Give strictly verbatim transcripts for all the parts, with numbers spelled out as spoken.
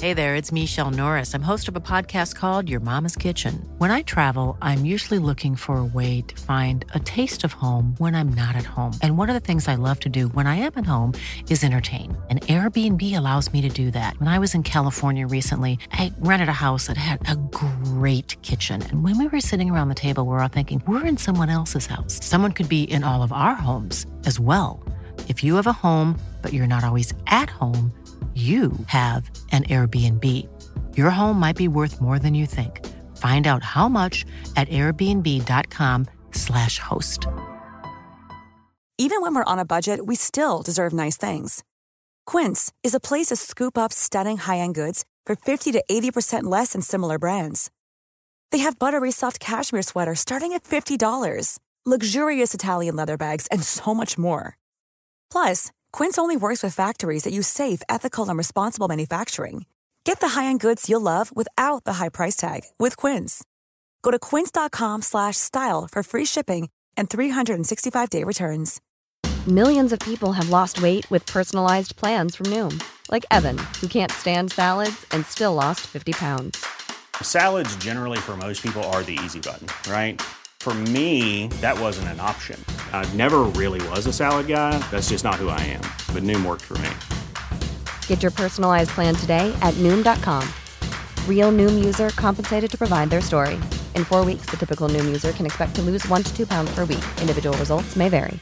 Hey there, it's Michelle Norris. I'm host of a podcast called Your Mama's Kitchen. When I travel, I'm usually looking for a way to find a taste of home when I'm not at home. And one of the things I love to do when I am at home is entertain. And Airbnb allows me to do that. When I was in California recently, I rented a house that had a great kitchen. And when we were sitting around the table, we were all thinking, we're in someone else's house. Someone could be in all of our homes as well. If you have a home, but you're not always at home, you have an Airbnb. Your home might be worth more than you think. Find out how much at airbnb.com slash host. Even when we're on a budget, we still deserve nice things. Quince is a place to scoop up stunning high-end goods for fifty to eighty percent less than similar brands. They have buttery soft cashmere sweaters starting at fifty dollars, luxurious Italian leather bags, and so much more. Plus, Quince only works with factories that use safe, ethical, and responsible manufacturing. Get the high-end goods you'll love without the high price tag with Quince. Go to quince.com slash style for free shipping and three sixty-five day returns. Millions of people have lost weight with personalized plans from Noom. Like Evan, who can't stand salads and still lost fifty pounds. Salads generally for most people are the easy button, right? For me, that wasn't an option. I never really was a salad guy. That's just not who I am. But Noom worked for me. Get your personalized plan today at Noom dot com. Real Noom user compensated to provide their story. In four weeks, the typical Noom user can expect to lose one to two pounds per week. Individual results may vary.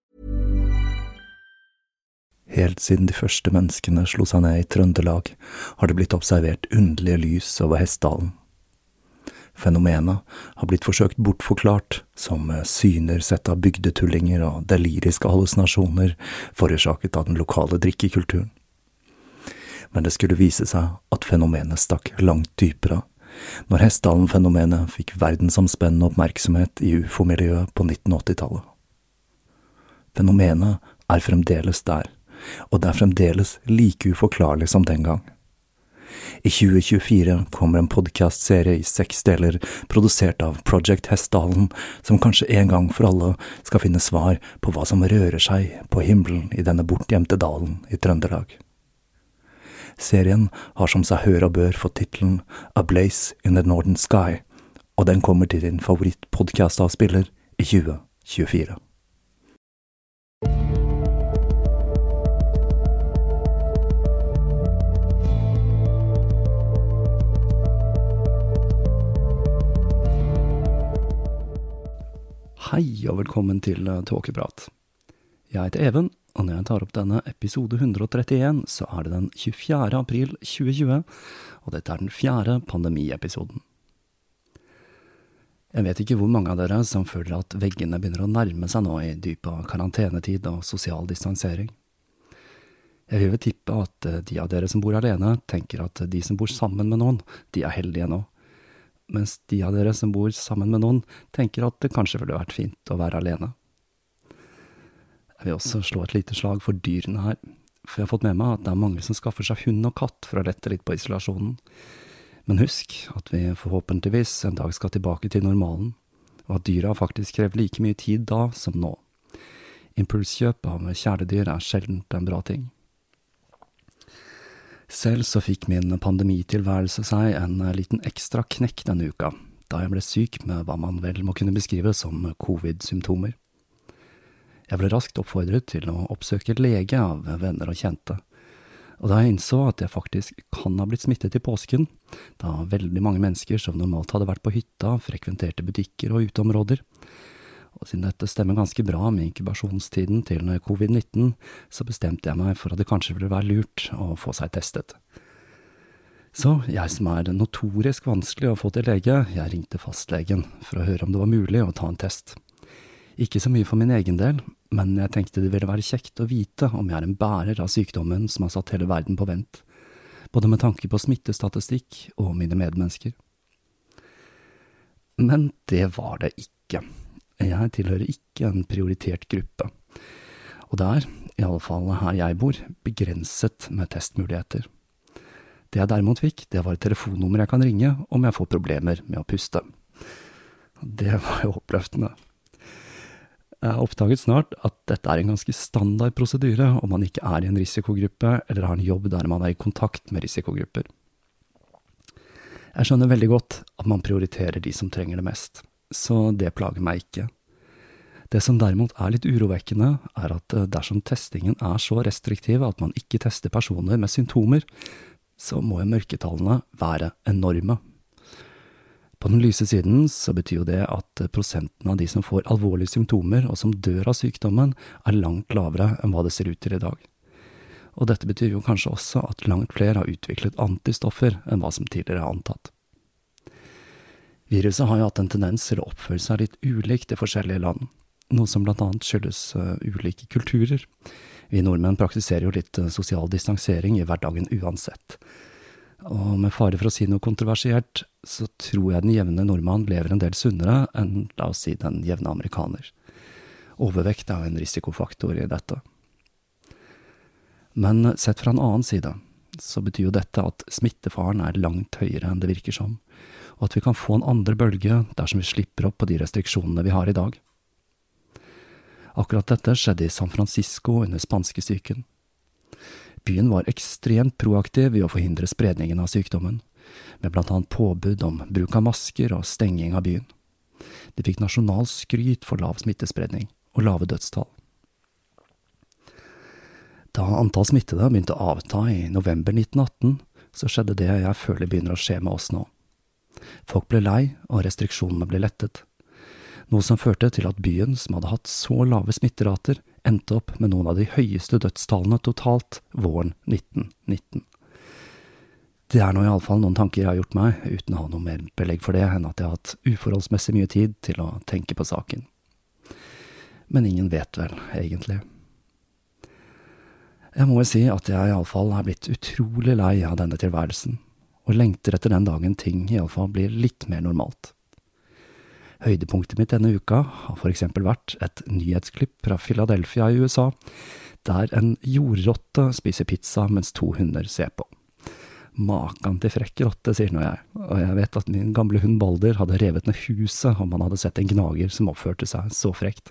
Helt siden de første menneskene slo seg ned i Trøndelag, har det blitt observert underlige lys over Hessdalen. Fenomenet har blitt forsøkt bortforklart som syner sett av bygdetullinger og deliriske hallusinasjoner forårsaket av den lokale drikkekulturen. Men det skulle vise seg at fenomenet stakk langt dypere, når Hessdalen-fenomenet fikk verdensomspennende oppmerksomhet i U F O-miljøet på nitten åtti-tallet. Fenomenet er fremdeles der, og det er fremdeles like uforklarlig som den gang. I tjue tjuefire kommer en podcastserie i seks deler produsert av Project Hessdalen, som kanskje en gang for alle skal finne svar på hva som rører seg på himmelen i denne bortgjemte dalen i Trøndelag. Serien har som seg hør og bør fått titelen A Blaze in the Northern Sky, og den kommer til din favorittpodcastavspiller i tjue tjuefire. Hei og velkommen til Tåkeprat. Jeg heter Even, og når jeg tar opp denne episode hundre og trettien, så er det den tjuefjerde april tjue tjue, og dette er den fjerde pandemiepisoden. Jeg vet ikke hvor mange av dere som føler at veggene begynner å nærme seg nå i dyp av karantenetid og sosial distansering. Jeg vil vel tippe at de av dere som bor alene tenker at de som bor sammen med noen, de er heldige nå. Mens de av dere som bor sammen med noen tenker at det kanskje ville vært fint å være alene. Jeg vil også slå et lite slag for dyrene her, for jeg har fått med meg at det er mange som skaffer seg hund og katt for å lette litt på isolasjonen. Men husk at vi forhåpentligvis en dag skal tilbake til normalen, og at dyra faktisk krever like mye tid da som nå. Impulskjøp av kjæledyr er sjeldent en bra ting. Selv så fikk min pandemitilværelse seg en liten ekstra knekk denne uka, da jeg ble syk med hva man vel må kunne beskrive som covid-symptomer. Jeg ble raskt oppfordret til å oppsøke lege av venner og kjente, og da jeg innså at jeg faktisk kan ha blitt smittet i påsken, da veldig mange mennesker som normalt hadde vært på hytta, frekventerte butikker og uteområder, og siden dette stemmer ganske bra med inkubasjonstiden til covid nitten, så bestemte jeg meg for at det kanskje ville være lurt å få seg testet. Så jeg som er notorisk vanskelig å få til lege, jeg ringte fastlegen for å høre om det var mulig å ta en test. Ikke så mye for min egen del, men jeg tenkte det ville være kjekt å vite om jeg er en bærer av sykdommen som har satt hele verden på vent, både med tanke på smittestatistikk og mine medmennesker. Men det var det ikke. Jeg tilhører ikke en prioritert gruppe, og det er, i alle fall her jeg bor, begrenset med testmuligheter. Det jeg derimot fikk, det var et telefonnummer jeg kan ringe om jeg får problemer med å puste. Det var jo oppløftende. Jeg har oppdaget snart at dette er en ganske standard prosedyre om man ikke er i en risikogruppe eller har en jobb der man er i kontakt med risikogrupper. Jeg skjønner veldig godt at man prioriterer de som trenger det mest, så det plager meg ikke. Det som derimot er litt urovekkende, er at dersom testingen er så restriktiv at man ikke tester personer med symptomer, så må jo mørketallene være enorme. På den lyse siden så betyr jo det at prosenten av de som får alvorlige symptomer og som dør av sykdommen, er langt lavere enn hva det ser ut til i dag. Og dette betyr jo kanskje også at langt flere har utviklet antistoffer enn hva som tidligere er antatt. Viruset har jo hatt en tendens til å oppføre seg litt ulikt i forskjellige land, noe som blant annet skyldes uh, ulike kulturer. Vi nordmenn praktiserer jo litt uh, sosial distansering i hverdagen uansett. Og med fare for å si noe kontroversielt, så tror jeg den jevne nordmann lever en del sunnere enn, la oss si, den jevne amerikaner. Overvekt er jo en risikofaktor i dette. Men sett fra en annen side, så betyr jo dette at smittefaren er langt høyere enn det virker som, og at vi kan få en andre bølge dersom vi slipper opp på de restriksjonene vi har i dag. Akkurat dette skjedde i San Francisco under spanskesyken. Byen var ekstremt proaktiv i å forhindre spredningen av sykdommen, med blant annet påbud om bruk av masker og stenging av byen. De fikk nasjonal skryt for lav smittespredning og lave dødstall. Da antall smittede begynte å avta i november nitten atten, så skjedde det jeg føler begynner å skje med oss nå. Folk ble lei, og restriksjonene ble lettet. Noe som førte til at byen, som hadde hatt så lave smitterater, endte opp med noen av de høyeste dødstallene totalt våren nitten nitten. Det er nå i alle fall noen tanker jeg har gjort meg, uten å ha noe mer belegg for det enn at jeg har hatt uforholdsmessig mye tid til å tenke på saken. Men ingen vet vel, egentlig. Jeg må jo si at jeg i alle fall er blitt utrolig lei av denne tilværelsen, og lengter etter den dagen ting i alle fall blir litt mer normalt. Høydepunktet mitt denne uka har for eksempel vært et nyhetsklipp fra Philadelphia i U S A, der en jordrotte spiser pizza mens to hunder ser på. Makan til frekk rotte, sier nå jeg, og jeg vet at min gamle hund Balder hadde revet ned huset om han hadde sett en gnager som oppførte seg så frekt.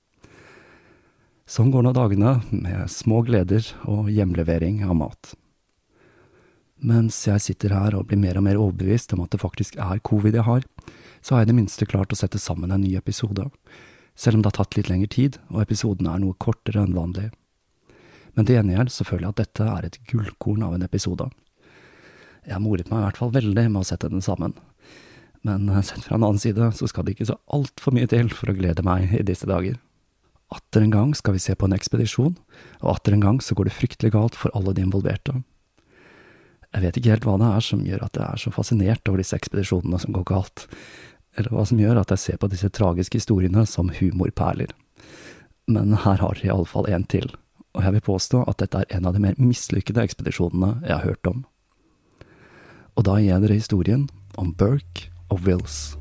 Sånn går nå dagene med små gleder og hjemlevering av mat. Mens jeg sitter her og blir mer og mer overbevist om at det faktisk er covid jeg har, så har jeg det minste klart å sette sammen en ny episode, selv om det har tatt litt lengre tid, og episoden er noe kortere enn vanlig. Men til gjengjeld så føler jeg at dette er et gullkorn av en episode. Jeg har moret meg i hvert fall veldig med å sette den sammen. Men sett fra en annen side så skal det ikke så alt for mye til for å glede meg i disse dager. Atter en gang skal vi se på en ekspedisjon, og atter en gang så går det fryktelig galt for alle de involverte. Jeg vet ikke helt hva det er som gjør at jeg er så fascinert over disse ekspedisjonene som går galt, eller hva som gjør at jeg ser på disse tragiske historiene som humorperler. Men her har jeg i alle fall en til, og jeg vil påstå at dette er en av de mer mislykkede ekspedisjonene jeg har hørt om. Og da gir jeg dere historien om Burke og Wills.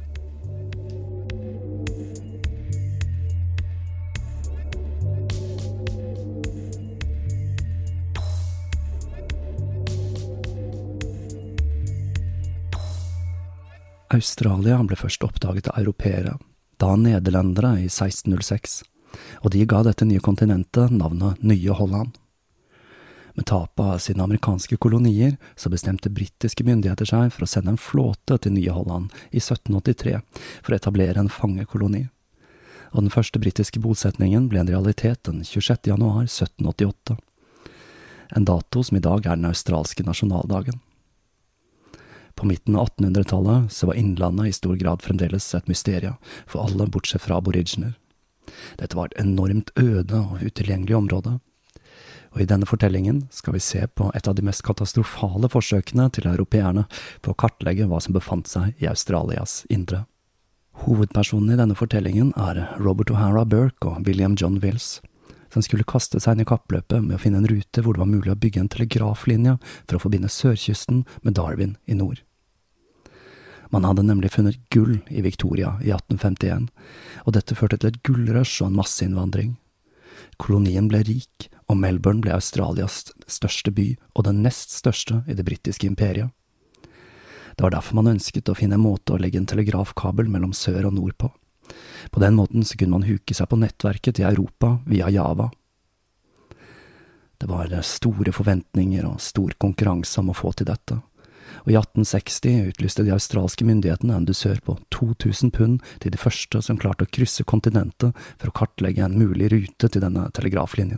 Australia ble først oppdaget av europeere, da nederlendere i seksten null seks, og de ga dette nye kontinentet navnet Nye Holland. Med tapet av sine amerikanske kolonier så bestemte britiske myndigheter seg for å sende en flåte til Nye Holland i sytten åttitre for å etablere en fangekoloni. Og den første britiske bosetningen ble en realitet den tjuesjette januar sytten åttiåtte, en dato som i dag er den australske nasjonaldagen. På midten av attenhundretallet så var innlandet i stor grad fremdeles et mysterium for alle bortsett fra aboriginer. Dette var et enormt øde og utilgjengelig område. Og i denne fortellingen skal vi se på et av de mest katastrofale forsøkene til europeerne på å kartlegge hva som befant seg i Australias indre. Hovedpersonen i denne fortellingen er Robert O'Hara Burke og William John Wills, som skulle kaste seg inn i kappløpet med å finne en rute hvor det var mulig å bygge en telegraflinje for å forbinde sørkysten med Darwin i nord. Man hadde nemlig funnet gull i Victoria i atten femtien, og dette førte til et gullrush og en masseinnvandring. Kolonien ble rik, og Melbourne ble Australias største by og den nest største i det britiske imperiet. Det var derfor man ønsket å finne en måte å legge en telegrafkabel mellom sør og nord på. På den måten så kunne man huke seg på nettverket til Europa via Java. Det var store forventninger og stor konkurranse om å få til dette, og i atten seksti utlyste de australske myndighetene en dusør på to tusen pund til de første som klarte å krysse kontinentet for å kartlegge en mulig rute til denne telegraflinjen.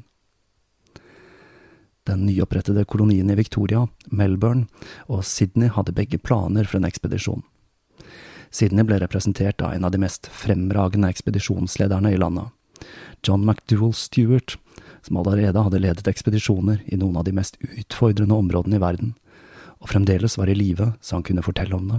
Den nyopprettede kolonien i Victoria, Melbourne og Sydney hadde begge planer for en ekspedisjon. Sydney ble representert av en av de mest fremragende ekspedisjonslederne i landet, John McDowell Stewart, som allerede hadde ledet ekspedisjoner i noen av de mest utfordrende områdene i verden, og fremdeles var i live så han kunne fortelle om det.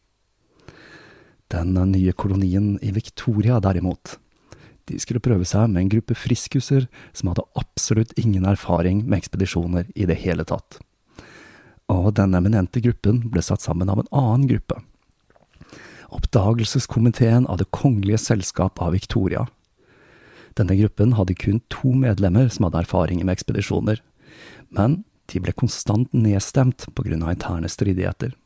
Den nye kolonien i Victoria derimot, de skulle prøve seg med en gruppe friskuser som hadde absolutt ingen erfaring med ekspedisjoner i det hele tatt. Og den eminente gruppen ble satt sammen av en annen gruppe, Oppdagelseskomiteen av det kongelige selskap av Victoria. Denne gruppen hadde kun to medlemmer som hadde erfaring med ekspedisjoner, men de ble konstant nedstemt på grunn av interne stridigheter.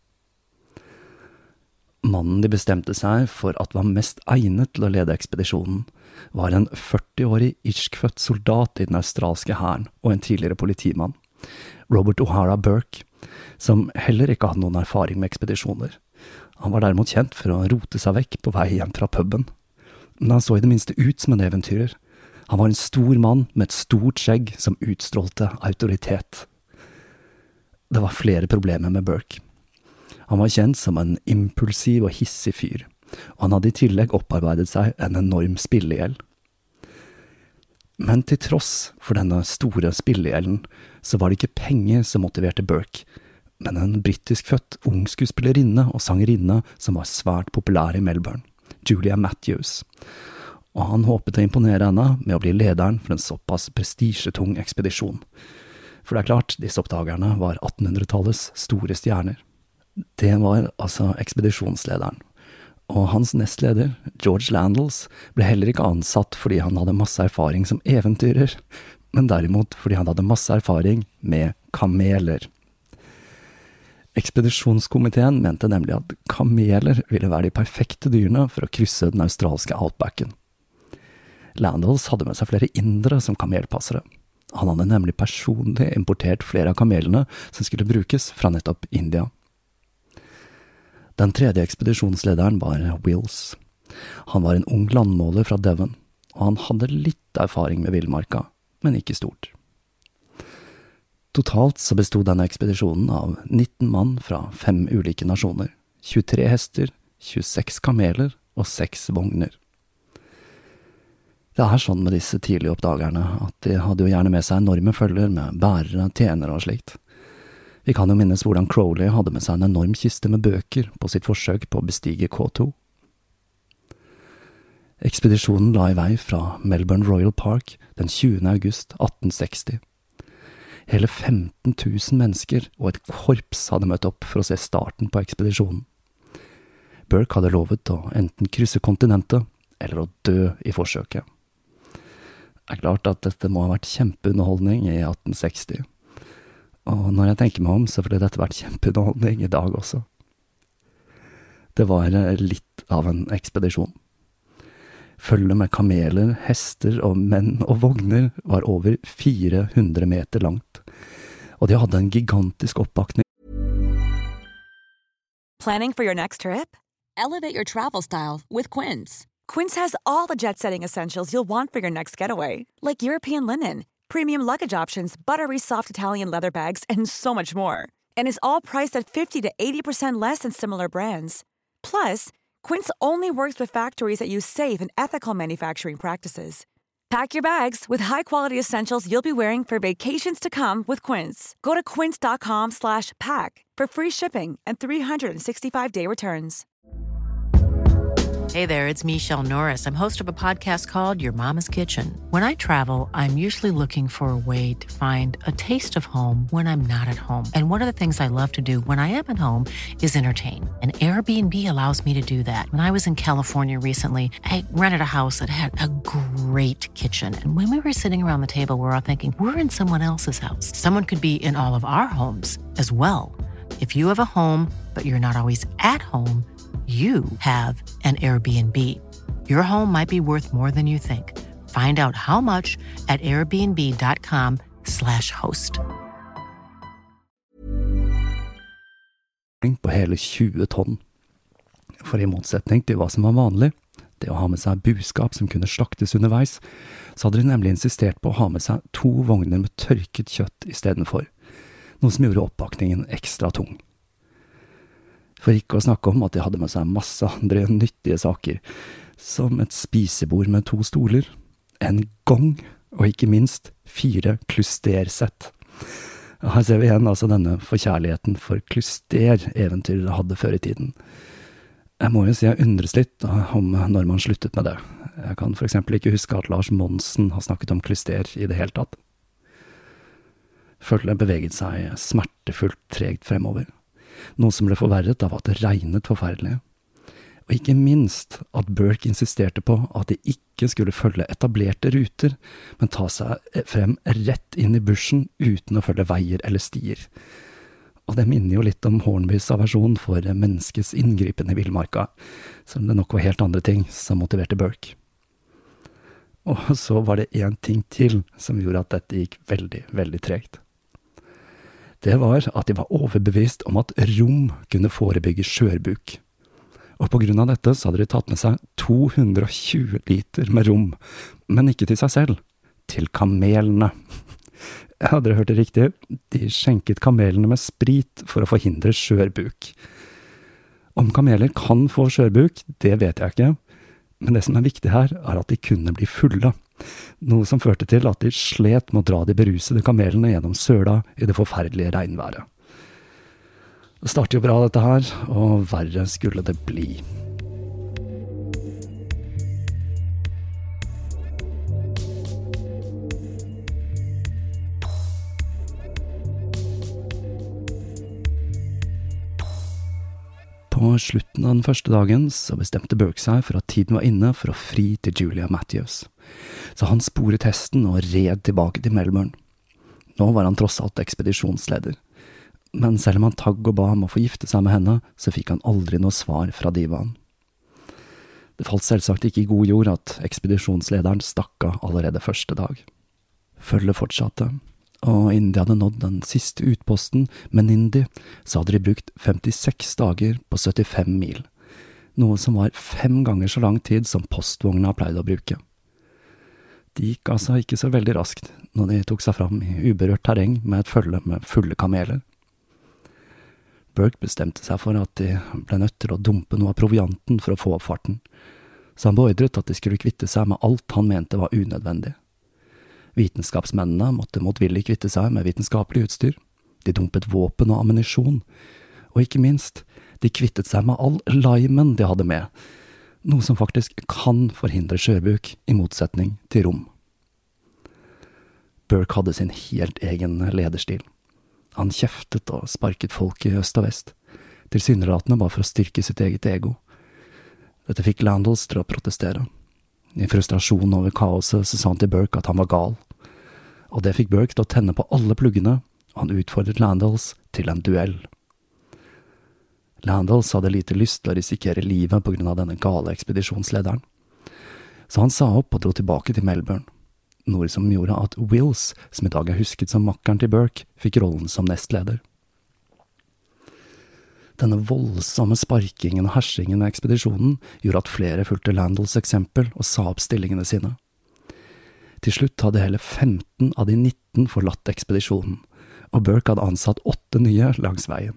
Mannen de bestemte seg for at var mest egnet til å lede ekspedisjonen, var en førti-årig irskfødt soldat i den australske hæren og en tidligere politimann, Robert O'Hara Burke, som heller ikke hadde noen erfaring med ekspedisjoner. Han var derimot kjent for å rote seg vekk på vei hjem fra puben. Men han så i det minste ut som en eventyrer. Han var en stor mann med et stort skjegg som utstrålte autoritet. Det var flere problemer med Burke. Han var kjent som en impulsiv og hissig fyr, og han hadde i tillegg opparbeidet seg en enorm spillegjeld. Men til tross for denne store spillegjelden, så var det ikke penger som motiverte Burke, men en britisk-født ung skuespillerinne og sangerinne som var svært populær i Melbourne, Julia Matthews. Og han håpet å imponere henne med å bli lederen for en såpass prestisjetung ekspedisjon. For det er klart, disse oppdagerne var attenhundretallets store stjerner. Det var altså ekspedisjonslederen. Og hans nestleder, George Landels, ble heller ikke ansatt fordi han hadde masse erfaring som eventyrer, men derimot fordi han hadde masse erfaring med kameler. Ekspedisjonskomiteen mente nemlig at kameler ville være de perfekte dyrene for å krysse den australske outbacken. Landels hadde med seg flere indere som kamelpassere. Han hadde nemlig personlig importert flere av kamelene som skulle brukes fra nettopp India. Den tredje ekspedisjonslederen var Wills. Han var en ung landmåler fra Devon, og han hadde litt erfaring med villmarka, men ikke stort. Totalt så bestod denne ekspedisjonen av nitten mann fra fem ulike nasjoner, tjuetre hester, tjueseks kameler og seks vogner. Det er sånn med disse tidlige oppdagerne at de hadde jo gjerne med seg enorme følger med bærere, tjenere og slikt. Vi kan jo minnes hvordan Crowley hadde med seg en enorm kiste med bøker på sitt forsøk på å bestige K to. Ekspedisjonen la i vei fra Melbourne Royal Park den tjuende august atten seksti. Hele femten tusen mennesker og et korps hadde møtt opp for å se starten på ekspedisjonen. Burke hadde lovet å enten krysse kontinentet eller å dø i forsøket. Det er klart at dette må ha vært kjempeunderholdning i atten seksti. Og når jeg tenker meg om, så ville dette vært kjempeunderholdning i dag også. Det var litt av en ekspedisjon. Følget med kameler, hester og menn og vogner var over fire hundre meter langt. Og de hadde en gigantisk oppbakning. Planning for your next trip? Elevate your travel style with Quince. Quince has all the jet-setting essentials you'll want for your next getaway, like European linen, premium luggage options, buttery soft Italian leather bags, and so much more. And is all priced at fifty to eighty percent less than similar brands. Plus, Quince only works with factories that use safe and ethical manufacturing practices. Pack your bags with high-quality essentials you'll be wearing for vacations to come with Quince. Go to quince.com slash pack for free shipping and three sixty-five day returns. Hey there, it's Michelle Norris. I'm host of a podcast called Your Mama's Kitchen. When I travel, I'm usually looking for a way to find a taste of home when I'm not at home. And one of the things I love to do when I am at home is entertain. And Airbnb allows me to do that. When I was in California recently, I rented a house that had a great kitchen. And when we were sitting around the table, we were all thinking, we're in someone else's house. Someone could be in all of our homes as well. If you have a home, but you're not always at home, you have an Airbnb. Your home might be worth more than you think. Find out how much at airbnb.com slash host. på hele tjue tonn. For i motsetning til hva som var vanlig, det å ha med seg buskap som kunne slaktes underveis, så hadde de nemlig insistert på å ha med seg to vogner med tørket kjøtt i stedet for, noe som gjorde oppakningen ekstra tung. For ikke å snakke om at de hadde med seg masse andre nyttige saker, som et spisebord med to stoler, en gong, og ikke minst fire klustersett. Her ser vi igjen altså denne forkjærligheten for kluster-eventyret hadde før i tiden. Jeg må jo si jeg undres litt om når man sluttet med det. Jeg kan for eksempel ikke huske at Lars Monsen har snakket om kluster i det hele tatt. Følget beveget seg smertefullt tregt fremover, noe som ble forverret av at det regnet forferdelig. Og ikke minst at Burke insisterte på at de ikke skulle følge etablerte ruter, men ta seg frem rett inn i bushen uten å følge veier eller stier. Og det minner jo litt om Hornbys aversjon for menneskets inngripen i villmarka, som det nok var helt andre ting som motiverte Burke. Og så var det en ting til som gjorde at dette gikk veldig, veldig tregt. Det var at de var overbevist om at rom kunne forebygge skjørbuk. Og på grunn av dette så hadde de tatt med seg to hundre og tjue liter med rom, men ikke til seg selv, til kamelene. Ja, dere hørte riktig, de skjenket kamelene med sprit for å forhindre skjørbuk. Om kameler kan få skjørbuk, det vet jeg ikke, men det som er viktig her er at de kunne bli fulle, noe som førte til at de slet med å dra de berusede kamelene gjennom søla i det forferdelige regnværet. Det startet jo bra dette her, og verre skulle det bli. På slutten av den første dagen så bestemte Burke seg for at tiden var inne for å fri til Julia Matthews. Så han sporet hesten og red tilbake til Melbourne. Nå var han tross alt ekspedisjonsleder. Men selv om han tagg og ba om å få gifte seg med henne, så fikk han aldri noe svar fra divaen. Det falt selvsagt ikke i god jord at ekspedisjonslederen stakk av allerede første dag. Følget fortsatte. Og innen de hadde nådd den siste utposten, Menindee, så hadde de brukt femtiseks dager på syttifem mil, noe som var fem ganger så lang tid som postvogna pleide å bruke. De gikk altså ikke så veldig raskt når de tok seg fram i uberørt terreng med et følge med fulle kameler. Burke bestemte seg for at de ble nødt til å dumpe noe av provianten for å få opp farten, så han beordret at de skulle kvitte seg med alt han mente var unødvendig. Vitenskapsmennene måtte motvillig kvitte seg med vitenskapelig utstyr, de dumpet våpen og ammunisjon, og ikke minst, de kvittet seg med all limen de hadde med, noe som faktisk kan forhindre skjørbuk i motsetning til rom. Burke hadde sin helt egen lederstil. Han kjeftet og sparket folk i øst og vest, tilsynelatende bare for å styrke sitt eget ego. Dette fikk Landals til å protestere. I frustrasjon over kaoset så sa han til Burke at han var gal, og det fikk Burke til å tenne på alle pluggene, og han utfordret Landals til en duell. Landals hadde lite lyst til å risikere livet på grunn av denne gale ekspedisjonslederen, så han sa opp og dro tilbake til Melbourne, noe som gjorde at Wills, som i dag er husket som makkeren til Burke, fikk rollen som nestleder. Denne voldsomme sparkingen og hersingen av ekspedisjonen gjorde at flere fulgte Landals eksempel og sa opp stillingene sine. Til slutt hadde hele femten av de nitten forlatt ekspedisjonen, og Burke hadde ansatt åtte nye langs veien.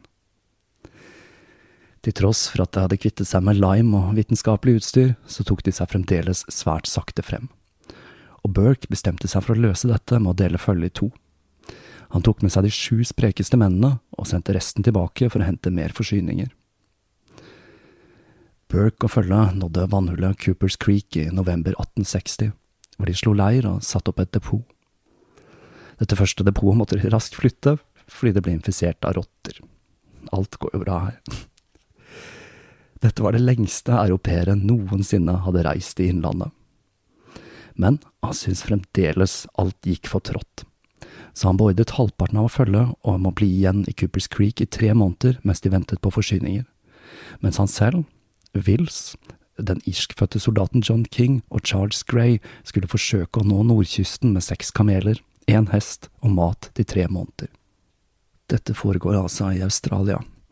Til tross for at de hadde kvittet seg med lime og vitenskapelig utstyr, så tok de seg fremdeles svært sakte frem. Og Burke bestemte seg for å løse dette med å dele følge i to. Han tok med seg de sju sprekeste mennene og sendte resten tilbake for å hente mer forsyninger. Burke og følget nådde vannhullet Coopers Creek i november atten seksti, hvor de slo leir og satt opp et depot. Dette første depotet måtte de raskt flytte, fordi det ble infisert av rotter. Alt går jo bra her. Dette var det lengste europeere noensinne hadde reist i innlandet. Men han syntes fremdeles alt gikk for trått. Så han beordret halvparten av å følge og om å bli igjen i Coopers Creek i tre måneder mens de ventet på forsyninger. Mens han selv, Wills, den irskfødte soldaten John King og Charles Gray skulle forsøke å nå nordkysten med seks kameler, en hest og mat til tre måneder. Dette foregår altså i Australia,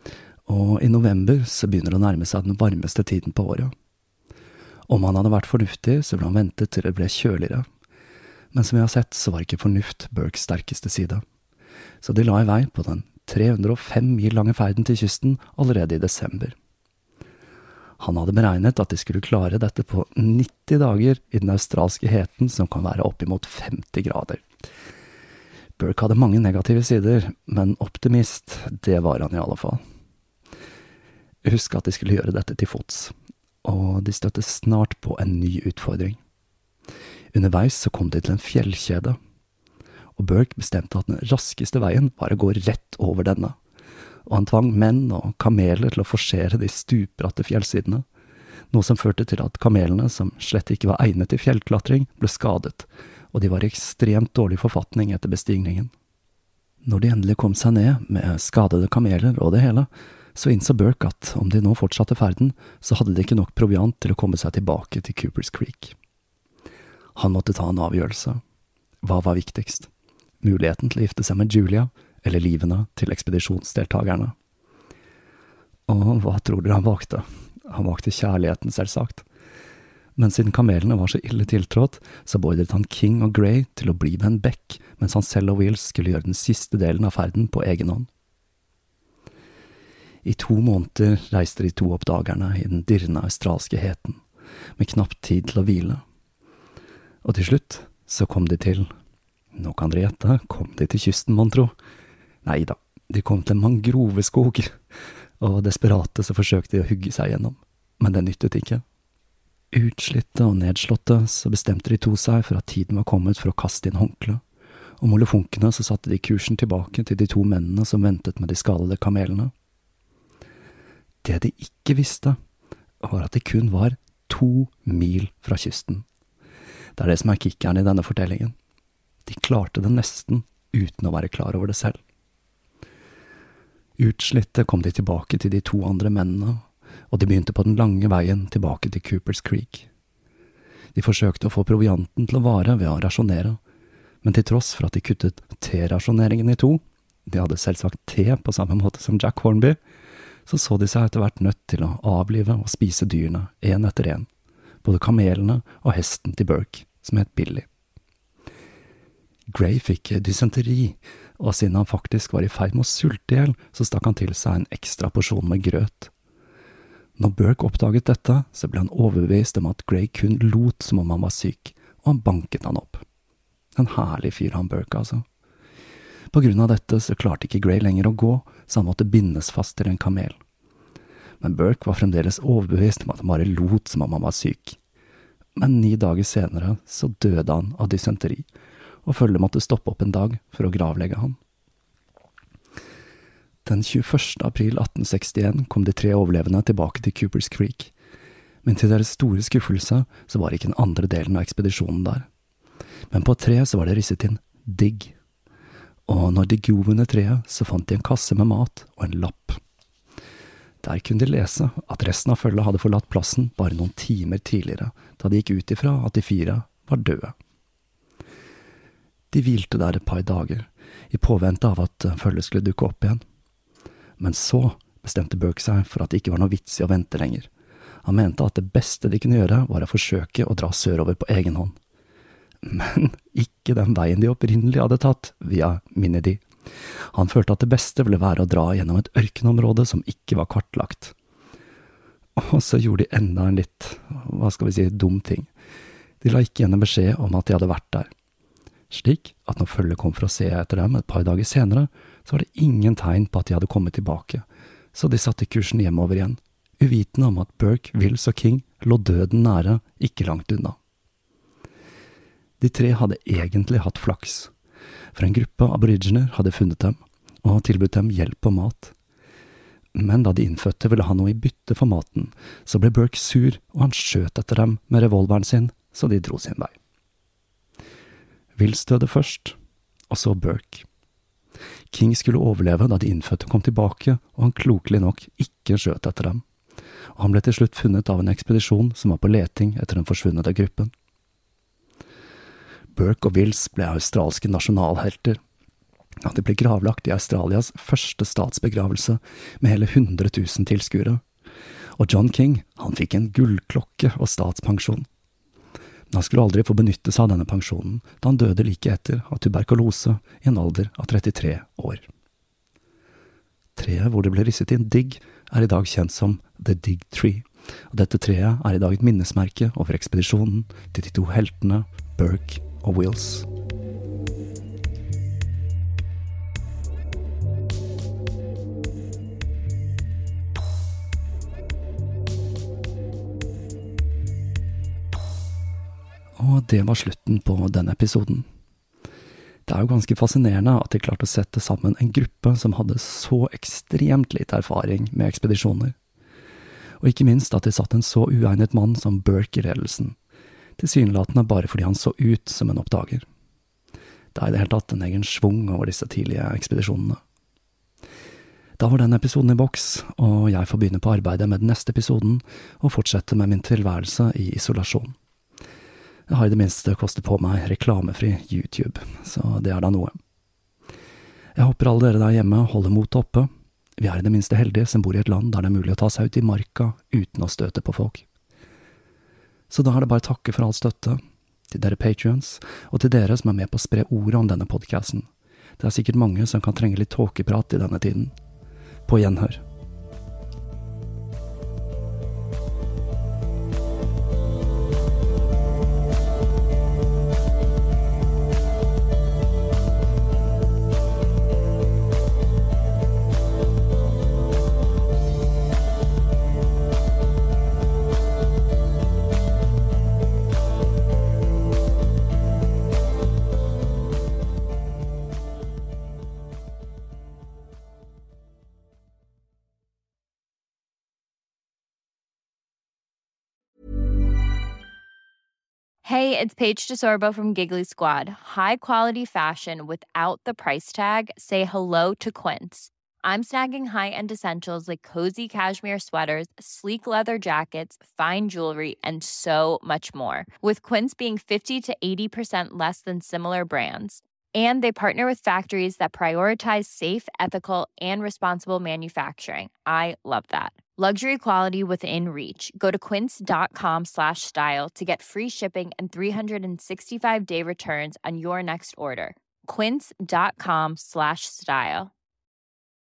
Og i november så begynner det å nærme seg den varmeste tiden på året. Om han hadde vært fornuftig, så ble han ventet til det ble kjøligere. Men som vi har sett, så var ikke fornuft Burkes sterkeste side. Så de la i vei på den tre hundre og fem mil lange ferden til kysten allerede i desember. Han hadde beregnet at de skulle klare dette på nitti dager i den australske heten som kan være oppimot femti grader. Burke hadde mange negative sider, men optimist, det var han i alle fall. Husk at de skulle gjøre dette til fots, og de støtte snart på en ny utfordring. Underveis så kom de til en fjellkjede, og Burke bestemte at den raskeste veien var å gå rett over denne, og han tvang menn og kameler til å forsere de stupbratte fjellsidene, noe som førte til at kamelene, som slett ikke var egnet til fjellklatring, ble skadet, og de var i ekstremt dårlig forfatning etter bestigningen. Når de endelig kom seg ned med skadede kameler og det hele, så innså Burke at om de nå fortsatte ferden, så hadde de ikke nok proviant til å komme seg tilbake til Coopers Creek. Han måtte ta en avgjørelse. Hva var viktigst? Muligheten til å gifte seg med Julia, eller livene til ekspedisjonsdeltagerne? Og hva tror dere han valgte? Han valgte kjærligheten, selvsagt. Men siden kamelene var så ille tiltrådt, så beordret han King og Gray til å bli med en bekk, mens han selv og Wills skulle gjøre den siste delen av ferden på egen hånd. I to måneder reiste de to oppdagerne i den dirrende australske heten, med knapt tid til å hvile. Og til slutt så kom de til, nå kan dere gjette, kom de til kysten, mon tro. Neida, de kom til en mangroveskog, og desperate så forsøkte de å hugge seg gjennom, men det nyttet ikke. Utslitte og nedslåtte så bestemte de to seg for at tiden var kommet for å kaste inn håndkle, og molefonkene så satte de kursen tilbake til de to mennene som ventet med de skadede kamelene. Det de ikke visste, var at de kun var to mil fra kysten. Det er det som er kickeren i denne fortellingen. De klarte det nesten uten å være klar over det selv. Utslitte kom de tilbake til de to andre mennene, og de begynte på den lange veien tilbake til Coopers Creek. De forsøkte å få provianten til å vare ved å rasjonere, men til tross for at de kuttet te-rasjoneringen i to, de hadde selvsagt te på samme måte som Jack Hornby, så så de seg etter hvert nødt til å avlive og spise dyrene, en etter en, både kamelene og hesten til Burke, som het Billy. Gray fikk dysenteri, og siden han faktisk var i ferd med å sulte ihjel, så stakk han til seg en ekstra porsjon med grøt. Når Burke oppdaget dette, så ble han overbevist om at Gray kun lot som om han var syk, og han banket han opp. En herlig fyr han Burke, altså. På grunn av dette så klarte ikke Gray lenger å gå, så han måtte bindes fast til en kamel. Men Burke var fremdeles overbevist om at han bare lot som om han var syk. Men ni dager senere så døde han av dysenteri, og følget måtte stoppe opp en dag for å gravlegge han. Den tjueførste april atten sekstien kom de tre overlevende tilbake til Coopers Creek, men til deres store skuffelse så var ikke den andre delen av ekspedisjonen der. Men på et tre så var det risset inn digg, og når de grov under treet så fant de en kasse med mat og en lapp. Der kunne de lese at resten av følget hadde forlatt plassen bare noen timer tidligere, da de gikk ut ifra at de fire var døde. De hvilte der et par dager, i påvente av at følget skulle dukke opp igjen. Men så bestemte Burke seg for at det ikke var noe vits i å vente lenger. Han mente at det beste de kunne gjøre var å forsøke å dra sørover på egen hånd. Men ikke den veien de opprinnelig hadde tatt, via Minidi. Han følte at det beste ville være å dra gjennom et ørkenområde som ikke var kartlagt. Og så gjorde de enda en litt, hva skal vi si, dum ting. De la ikke igjen en beskjed om at de hadde vært der. Slik at når følget kom for å se etter dem et par dager senere, så var det ingen tegn på at de hadde kommet tilbake, så de satte kursen hjemover igjen, uvitende om at Burke, Wills og King lå døden nære, ikke langt unna. De tre hadde egentlig hatt flaks, for en gruppe aboriginer hadde funnet dem, og tilbudt dem hjelp og mat. Men da de innfødte ville ha noe i bytte for maten, så ble Burke sur, og han skjøt etter dem med revolveren sin, så de dro sin vei. Wills døde først, og så Burke. King skulle overleve da de innfødte kom tilbake, og han klokelig nok ikke skjøt etter dem. Og han ble til slutt funnet av en ekspedisjon som var på leting etter den forsvunnede gruppen. Burke og Wills ble australske nasjonalhelter, at det ble gravlagt i Australias første statsbegravelse med hele hundre tusen tilskuere. Og John King, han fikk en gullklokke og statspensjon. Men han skulle aldri få benytte seg av denne pensjonen, da han døde like etter av tuberkulose i en alder av trettitre år. Treet hvor det ble risset inn Dig er i dag kjent som The Dig Tree, og dette treet er i dag et minnesmerke over ekspedisjonen til de to heltene Burke og Wills. Og det var slutten på denne episoden. Det er jo ganske fascinerende at de klarte å sette sammen en gruppe som hadde så ekstremt lite erfaring med ekspedisjoner. Og ikke minst at de satt en så uegnet mann som Burke i ledelsen, tilsynelatende bare fordi han så ut som en oppdager. Det er i det hele tatt en egen svung over disse tidlige ekspedisjonene. Da var den episoden i boks, og jeg får begynne på arbeidet med den neste episoden og fortsette med min tilværelse i isolasjon. Jeg har i det minste kostet på meg reklamefri YouTube, så det er da noe. Jeg håper alle dere der hjemme holder motet oppe. Vi er i det minste heldige som bor i et land der det er mulig å ta seg ut i marka uten å støte på folk. Så da er det bare å takke for all støtte, til dere Patreons, og til dere som er med på å spre ordet om denne podcasten. Det er sikkert mange som kan trenge litt tåkeprat i denne tiden. På gjenhør. Hey, it's Paige DeSorbo from Giggly Squad. High quality fashion without the price tag. Say hello to Quince. I'm snagging high-end essentials like cozy cashmere sweaters, sleek leather jackets, fine jewelry, and so much more. With Quince being fifty to eighty percent less than similar brands. And they partner with factories that prioritize safe, ethical, and responsible manufacturing. I love that. Luxury quality within reach. Go to quince.com slash style to get free shipping and three sixty-five day returns on your next order. Quince.com slash style.